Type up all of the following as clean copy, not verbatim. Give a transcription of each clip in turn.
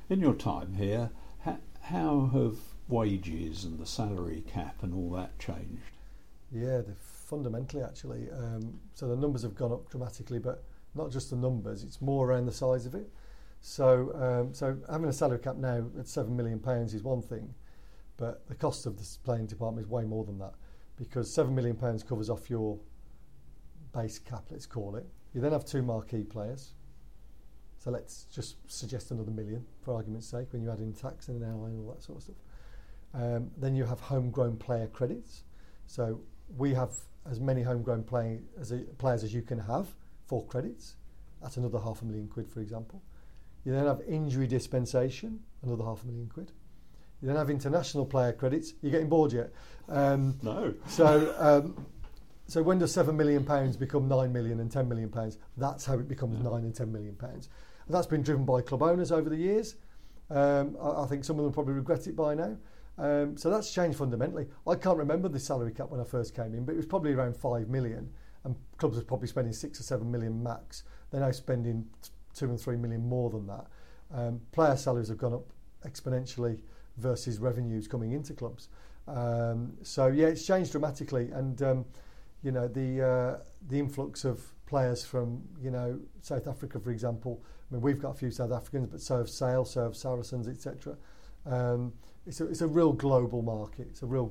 In your time here, how have wages and the salary cap and all that changed? Yeah, fundamentally actually. So the numbers have gone up dramatically, but not just the numbers, it's more around the size of it. So having a salary cap now at £7 million is one thing, but the cost of the playing department is way more than that, because £7 million covers off your base cap, let's call it. You then have 2 marquee players. So let's just suggest another $1 million, for argument's sake, when you add in tax and an airline and all that sort of stuff. Then you have homegrown player credits. So we have as many homegrown players as you can have, 4 credits. That's another £500,000, for example. You then have injury dispensation, another £500,000. You then have international player credits. You're getting bored yet? No. So when does £7 million become £9 million and £10 million? That's how it becomes £9 and £10 million. And that's been driven by club owners over the years. I think some of them probably regret it by now. So that's changed fundamentally. I can't remember the salary cap when I first came in, but it was probably around 5 million, and clubs were probably spending 6 or 7 million max. They're now spending 2 and 3 million more than that. Player salaries have gone up exponentially versus revenues coming into clubs. So yeah, it's changed dramatically, and the influx of players from South Africa, for example. I mean, we've got a few South Africans, but so have Sale, so have Saracens, etc. It's a real global market.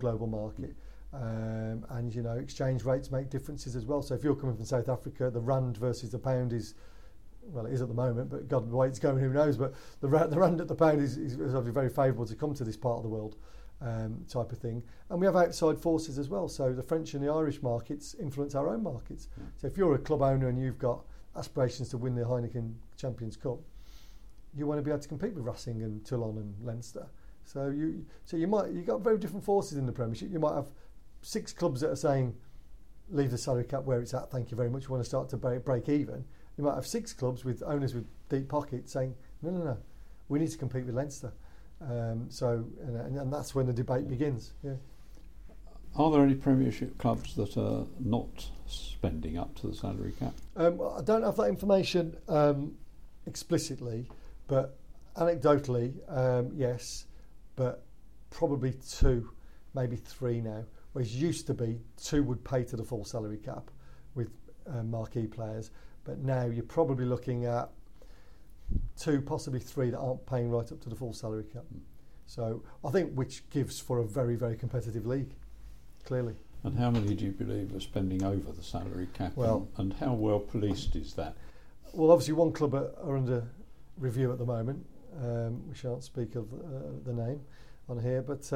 And exchange rates make differences as well. So if you're coming from South Africa, the rand versus the pound is, well, it is at the moment, but God, the way it's going, who knows? But the rand at the pound is obviously very favourable to come to this part of the world, type of thing. And we have outside forces as well. So the French and the Irish markets influence our own markets. Yeah. So if you're a club owner and you've got aspirations to win the Heineken Champions Cup, you want to be able to compete with Racing and Toulon and Leinster. So you've got very different forces in the Premiership. You might have 6 clubs that are saying, leave the salary cap where it's at, thank you very much, we want to start to break even. You might have 6 clubs with owners with deep pockets saying, no, we need to compete with Leinster. And that's when the debate begins. Yeah. Are there any Premiership clubs that are not spending up to the salary cap? I don't have that information explicitly, but anecdotally, yes, but probably 2, maybe 3 now. Whereas used to be 2 would pay to the full salary cap with marquee players, but now you're probably looking at 2, possibly 3 that aren't paying right up to the full salary cap. So I think which gives for a very, very competitive league, clearly. And how many do you believe are spending over the salary cap? Well, and how well policed is that? Well, obviously one club are under review at the moment. We shan't speak of the name on here, but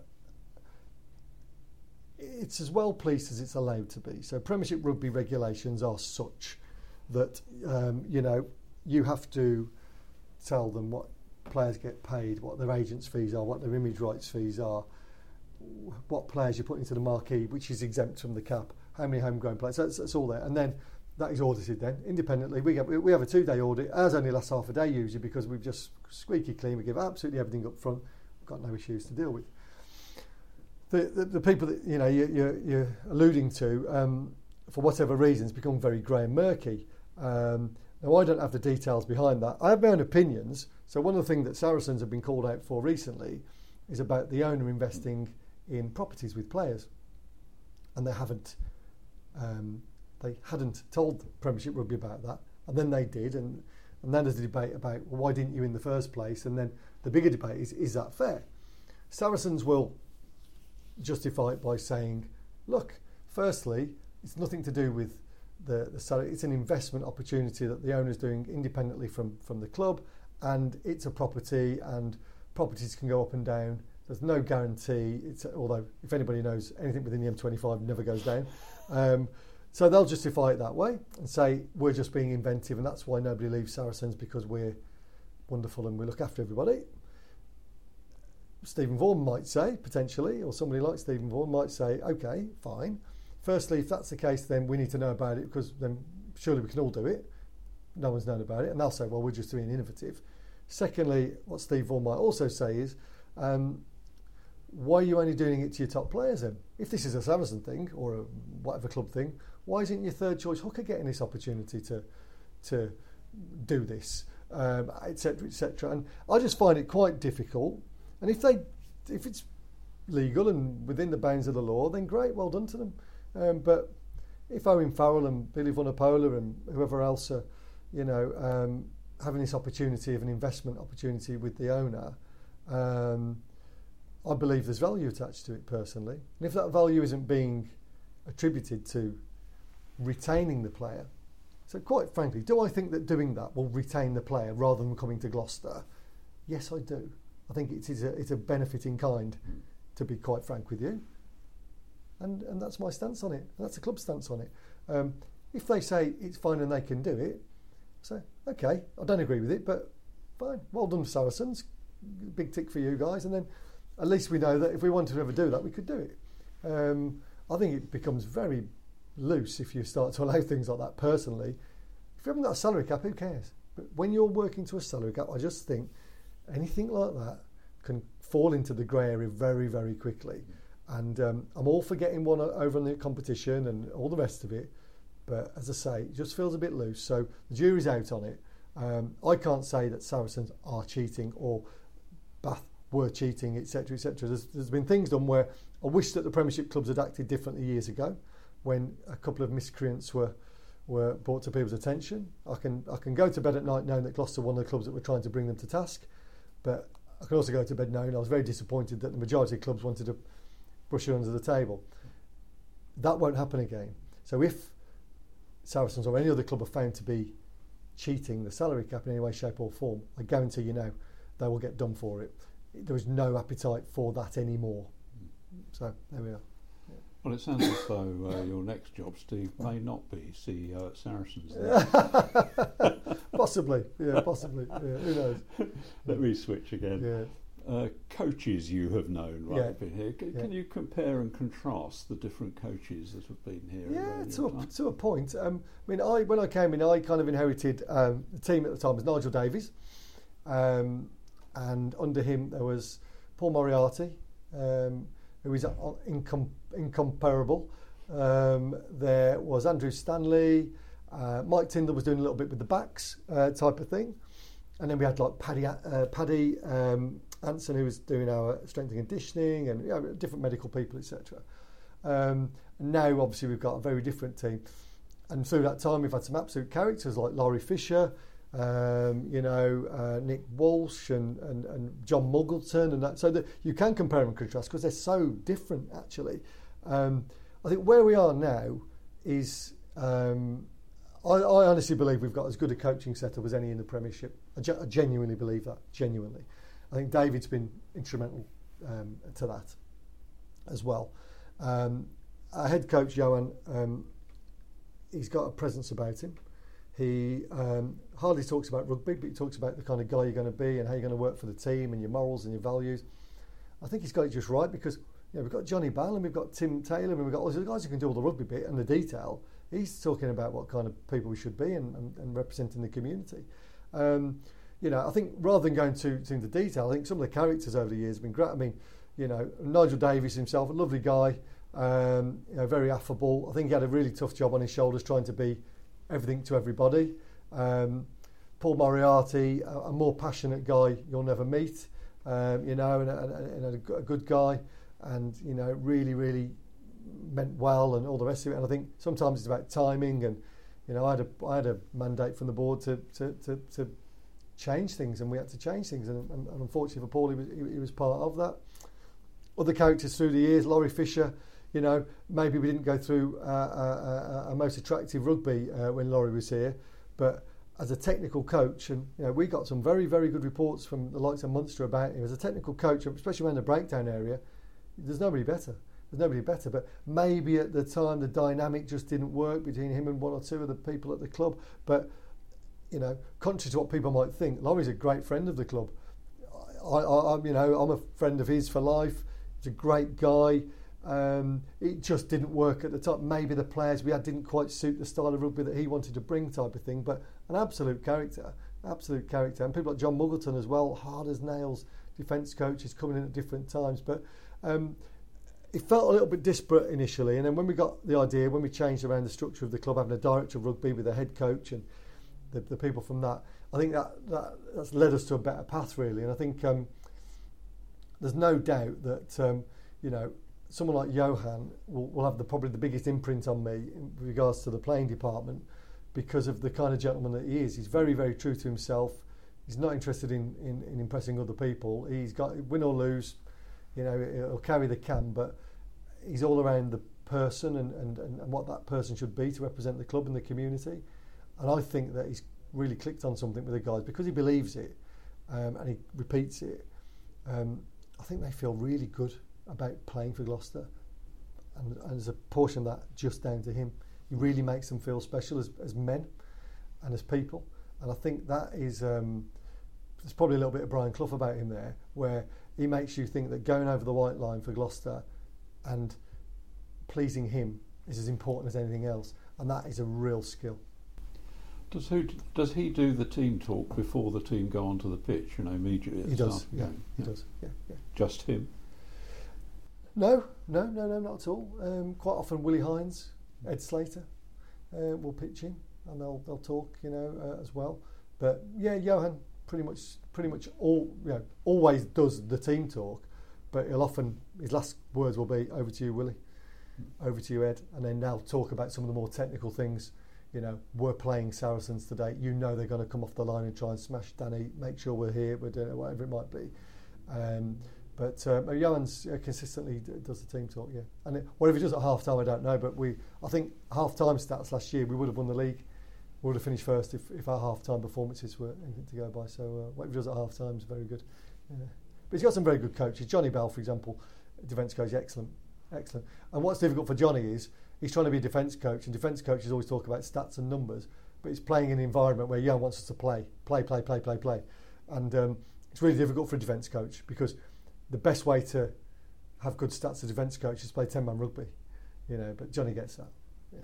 it's as well policed as it's allowed to be. So Premiership rugby regulations are such that you have to tell them what players get paid, what their agents' fees are, what their image rights fees are, what players you put into the marquee, which is exempt from the cap, how many homegrown players. So that's all there, and then that is audited then independently. We have a 2-day audit. Ours only lasts half a day usually because we've just squeaky clean. We give absolutely everything up front. We've got no issues to deal with. The people that you're alluding to, for whatever reasons, become very grey and murky. Now I don't have the details behind that. I have my own opinions. So one of the things that Saracens have been called out for recently is about the owner investing in properties with players, and they hadn't told Premiership Rugby about that, and then they did, and then there's a debate about, well, why didn't you in the first place? And then the bigger debate is that fair? Saracens will justify it by saying, look, firstly, it's nothing to do with the salary. It's an investment opportunity that the owner's doing independently from the club, and it's a property, and properties can go up and down. There's no guarantee. Although if anybody knows anything within the M25, it never goes down. So they'll justify it that way and say we're just being inventive, and that's why nobody leaves Saracens, because we're wonderful and we look after everybody. Stephen Vaughan might say, potentially, or somebody like Stephen Vaughan might say, okay, fine. Firstly, if that's the case, then we need to know about it, because then surely we can all do it. No one's known about it, and they'll say, well, we're just being innovative. Secondly, what Steve Vaughan might also say is, why are you only doing it to your top players then? If this is a Saracen thing or a whatever club thing, why isn't your third choice hooker getting this opportunity to do this? etc., etc. And I just find it quite difficult. And if it's legal and within the bounds of the law, then great, well done to them. But if Owen Farrell and Billy Vunipola and whoever else are, having this opportunity of an investment opportunity with the owner, I believe there's value attached to it personally. And if that value isn't being attributed to retaining the player, so quite frankly, do I think that doing that will retain the player rather than coming to Gloucester? Yes, I do. I think it's a benefit in kind, to be quite frank with you. And that's my stance on it. And that's the club's stance on it. If they say it's fine and they can do it, I say, okay, I don't agree with it, but fine. Well done, Saracens. Big tick for you guys. And then at least we know that if we wanted to ever do that, we could do it. I think it becomes very loose if you start to allow things like that personally. If you haven't got a salary cap, who cares? But when you're working to a salary cap, I just think anything like that can fall into the grey area very, very quickly. And I'm all for getting one over in the competition and all the rest of it. But as I say, it just feels a bit loose. So the jury's out on it. I can't say that Saracens are cheating or Bath were cheating, etc., etc. There's been things done where I wish that the Premiership clubs had acted differently years ago, when a couple of miscreants were brought to people's attention. I can go to bed at night knowing that Gloucester were one of the clubs that were trying to bring them to task, but I can also go to bed knowing I was very disappointed that the majority of clubs wanted to brush it under the table. That won't happen again. So if Saracens or any other club are found to be cheating the salary cap in any way, shape or form, I guarantee you now they will get done for it. There is no appetite for that anymore. So there we are. Well, it sounds as though your next job, Steve, may not be CEO at Saracens. Possibly, yeah, possibly. Yeah, who knows? Let me switch again. Yeah. Coaches you have known while Yeah. you've been here. Can you compare and contrast the different coaches that have been here? Yeah, to a point. When I came in, I kind of inherited the team at the time was Nigel Davies, and under him there was Paul Moriarty, who is incomparable. There was Andrew Stanley, Mike Tyndall was doing a little bit with the backs type of thing, and then we had like Paddy Anson, who was doing our strength and conditioning, and different medical people, etc. Now, obviously, we've got a very different team, and through that time, we've had some absolute characters like Laurie Fisher, Nick Walsh, and John Muggleton, and that. So that you can compare and contrast because they're so different, actually. I think where we are now is, I honestly believe we've got as good a coaching setup as any in the Premiership. I genuinely believe that, genuinely. I think David's been instrumental to that as well. Our head coach, Johan, he's got a presence about him. He hardly talks about rugby, but he talks about the kind of guy you're going to be and how you're going to work for the team and your morals and your values. I think he's got it just right because we've got Johnny Ball and we've got Tim Taylor and we've got all these guys who can do all the rugby bit and the detail. He's talking about what kind of people we should be and representing the community. I think rather than going too into detail, I think some of the characters over the years have been great. I mean, Nigel Davies himself, a lovely guy, very affable. I think he had a really tough job on his shoulders trying to be everything to everybody. Paul Moriarty, a more passionate guy you'll never meet, and a good guy, and really, really meant well and all the rest of it. And I think sometimes it's about timing, and I had a mandate from the board to change things, and we had to change things, and unfortunately for Paul, he was part of that. Other characters through the years, Laurie Fisher. Maybe we didn't go through a most attractive rugby when Laurie was here, but as a technical coach, and we got some very, very good reports from the likes of Munster about him as a technical coach, especially around the breakdown area. There's nobody better. But maybe at the time the dynamic just didn't work between him and one or two of the people at the club. But contrary to what people might think, Laurie's a great friend of the club. I'm a friend of his for life. He's a great guy. It just didn't work at the time. Maybe the players we had didn't quite suit the style of rugby that he wanted to bring, type of thing. But an absolute character. And people like John Muggleton as well, hard as nails, defence coaches coming in at different times. But it felt a little bit disparate initially, and then when we got the idea, when we changed around the structure of the club, having a director of rugby with a head coach and the people from that, I think that's led us to a better path, really. And I think there's no doubt that someone like Johan will have probably the biggest imprint on me in regards to the playing department, because of the kind of gentleman that he is. He's very, very true to himself. He's not interested in impressing other people. He's got, win or lose, he'll carry the can, but he's all around the person and what that person should be to represent the club and the community. And I think that he's really clicked on something with the guys because he believes it, and he repeats it. I think they feel really good about playing for Gloucester, and there's a portion of that just down to him. He really makes them feel special as men and as people, and I think that is there's probably a little bit of Brian Clough about him there, where he makes you think that going over the white line for Gloucester and pleasing him is as important as anything else, and that is a real skill. Does he do the team talk before the team go onto the pitch? Immediately. He does. Yeah, he does. Yeah. Just him? No, not at all. Quite often, Willie Hines, Ed Slater will pitch in, and they'll talk, as well. But yeah, Johan pretty much always does the team talk, but he'll often, his last words will be, "Over to you, Willie. Over to you, Ed," and then they'll talk about some of the more technical things. We're playing Saracens today. They're going to come off the line and try and smash Danny. Make sure we're here. We're doing it, whatever it might be. But Johan's consistently does the team talk. Yeah, and whatever he does at half time, I don't know. But I think half time stats last year, we would have won the league. We would have finished first if our half time performances were anything to go by. So whatever he does at half time is very good. Yeah. But he's got some very good coaches. Johnny Bell, for example, defence coach, excellent. And what's difficult for Johnny is he's trying to be a defence coach, and defence coaches always talk about stats and numbers, but he's playing in an environment where Johan wants us to play. And it's really difficult for a defence coach, because the best way to have good stats as a defence coach is to play 10-man rugby, but Johnny gets that.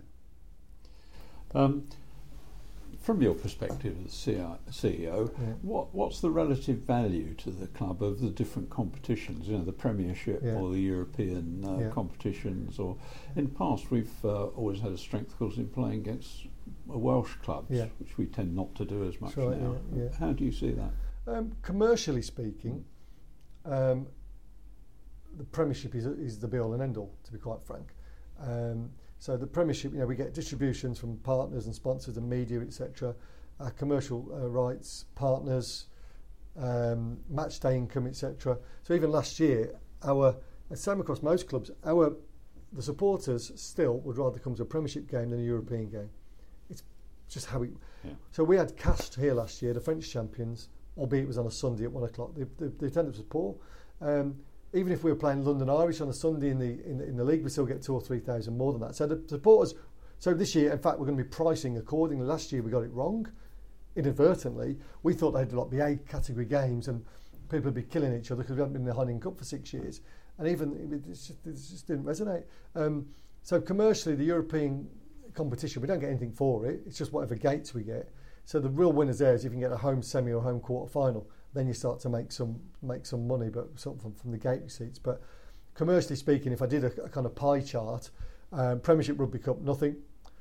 Yeah. From your perspective as CEO, what's the relative value to the club of the different competitions? The Premiership or the European competitions, or in the past we've always had a strength, of course, in playing against Welsh clubs, which we tend not to do as much now. How do you see that? Commercially speaking, the Premiership is the be-all and end-all, to be quite frank. So the Premiership, we get distributions from partners and sponsors and media, etc. Commercial rights, partners, match day income, etc. So even last year, same across most clubs, the supporters still would rather come to a Premiership game than a European game. It's just how we. Yeah. So we had Castres here last year, the French champions, albeit it was on a Sunday at 1 o'clock. The attendance was poor. Even if we were playing London Irish on a Sunday in the league, we still get 2,000 or 3,000 more than that. So the supporters. So this year, in fact, we're going to be pricing accordingly. Last year we got it wrong, inadvertently. We thought they'd be A category games and people would be killing each other because we haven't been in the Heineken Cup for 6 years, and it just didn't resonate. So commercially, the European competition, we don't get anything for it. It's just whatever gates we get. So the real winners there is if you can get a home semi or home quarter final. Then you start to make some money, but sort of from the gate receipts. But commercially speaking, if I did a kind of pie chart, Premiership Rugby Cup, nothing.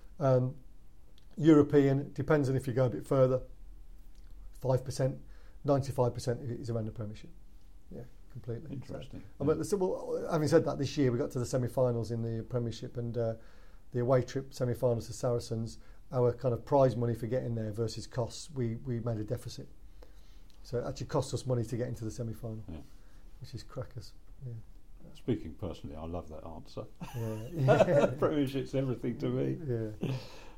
European, depends on if you go a bit further, 5%, 95% is around the Premiership. Yeah, completely. Interesting. So, having said that, this year we got to the semi-finals in the Premiership, and the away trip semi-finals to Saracens, our kind of prize money for getting there versus costs, we made a deficit. So it actually cost us money to get into the semi-final, which is crackers. Yeah. Speaking personally, I love that answer. Yeah. Premiership's everything to me.